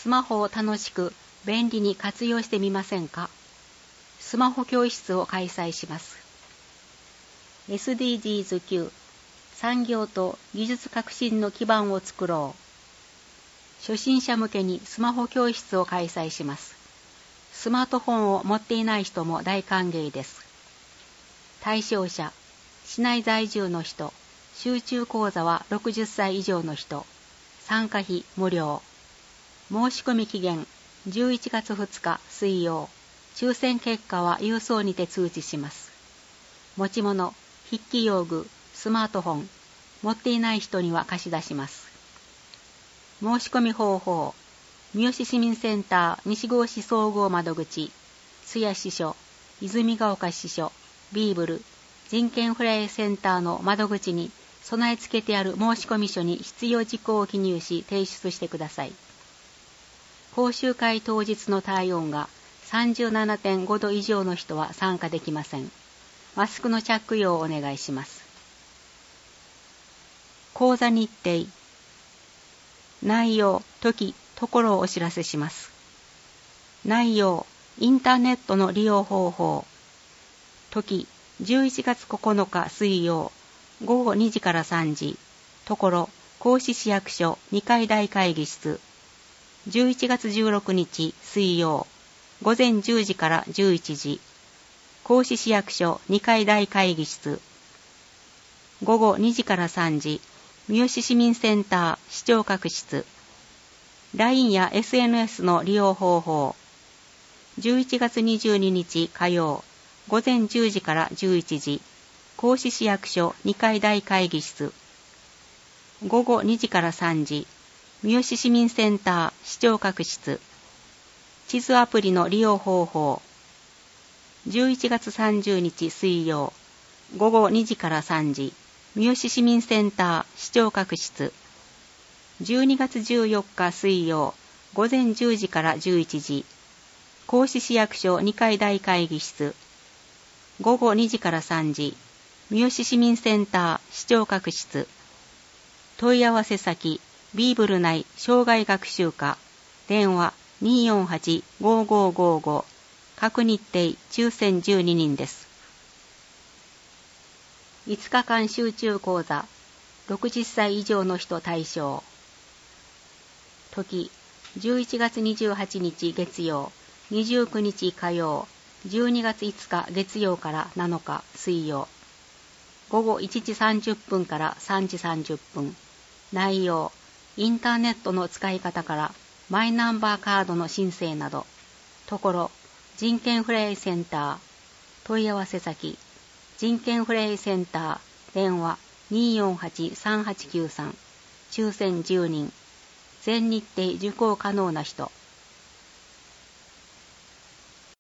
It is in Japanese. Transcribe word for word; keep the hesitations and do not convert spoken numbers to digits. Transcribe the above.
スマホを楽しく便利に活用してみませんか？スマホ教室を開催します。エスディージーズきゅう 産業と技術革新の基盤を作ろう。初心者向けにスマホ教室を開催します。スマートフォンを持っていない人も大歓迎です。対象者、市内在住の人、集中講座はろくじゅっさい以上の人、参加費無料。申し込み期限じゅういちがつふつか水曜。抽選結果は郵送にて通知します。持ち物、筆記用具、スマートフォン、持っていない人には貸し出します。申し込み方法、三好市民センター西郷市総合窓口、津谷支所、泉ヶ丘支所、ビーブル、人権フライセンターの窓口に備え付けてある申込書に必要事項を記入し提出してください。講習会当日の体温が さんじゅうななてんご 度以上の人は参加できません。マスクの着用をお願いします。講座日程、内容、時、ところをお知らせします。内容、インターネットの利用方法。時、じゅういちがつここのか水曜、ごごにじからさんじ。ところ、甲子市役所にかい大会議室。じゅういちがつじゅうろくにち水曜、ごぜんじゅうじからじゅういちじ。甲子市役所にかい大会議室。ごごにじからさんじ、三好市民センター市長閣室。ライン や エスエヌエス の利用方法。じゅういちがつにじゅうににち火曜、ごぜんじゅうじからじゅういちじ。甲子市役所にかい大会議室。ごごにじからさんじ、三好市民センター市長閣室。地図アプリの利用方法。じゅういちがつさんじゅうにち水曜、ごごにじからさんじ、三好市民センター市長閣室。じゅうにがつじゅうよっか水曜、ごぜんじゅうじからじゅういちじ、甲子市役所にかい大会議室。ごごにじからさんじ、三好市民センター市長閣室。問い合わせ先、ビーブル内障害学習課。電話 にーよんはち ごーごーごーご。各日程抽選じゅうににんです。いつかかん集中講座、ろくじゅっさい以上の人対象。時、じゅういちがつにじゅうはちにち月曜、にじゅうくにち火曜、じゅうにがついつか月曜からなのか水曜。ごごいちじさんじゅっぷんからさんじさんじゅっぷん。内容、インターネットの使い方からマイナンバーカードの申請など。ところ、人権フライセンター。問い合わせ先、人権フライセンター。電話 にーよんはち さんはちきゅうさん。抽選じゅうにん。全日程受講可能な人。